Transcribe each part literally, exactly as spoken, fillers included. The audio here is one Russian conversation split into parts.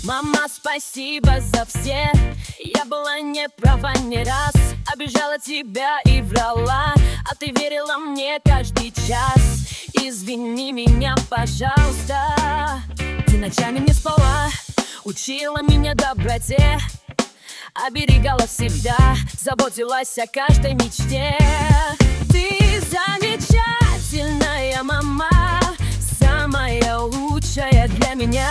Мама, спасибо за все. Я была не права не раз, обижала тебя и врала, а ты верила мне каждый час. Извини меня, пожалуйста. Ты ночами не спала, учила меня доброте, оберегала всегда, заботилась о каждой мечте. Ты замечательная мама, самая лучшая для меня.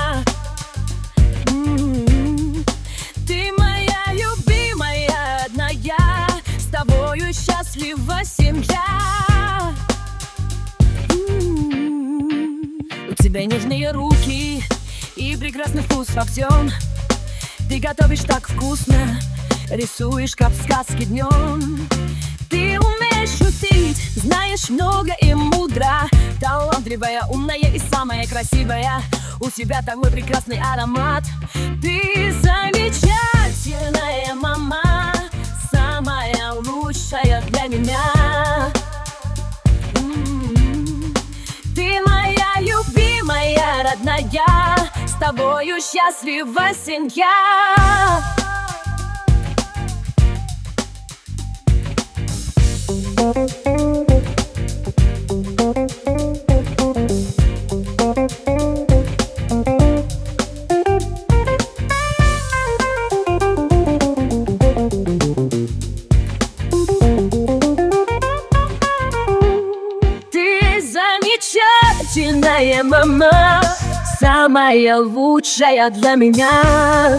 М-м-м. Ты моя любимая одная, с тобою счастлива семья. М-м-м. У тебя нежные руки и прекрасный вкус во всем. Ты готовишь так вкусно, рисуешь, как в сказке днем. Ты умеешь шутить, знаешь много и мудро, талантливая, умная и самая красивая. У тебя такой прекрасный аромат. Ты замечательная мама, самая лучшая для меня. М-м-м. Ты моя любимая родная, с тобою счастлива семья. Ты замечательная мама, самая лучшая для меня.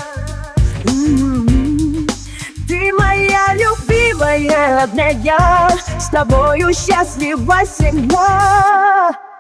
М-м-м. Ты моя любимая родная, с тобою счастлива семья.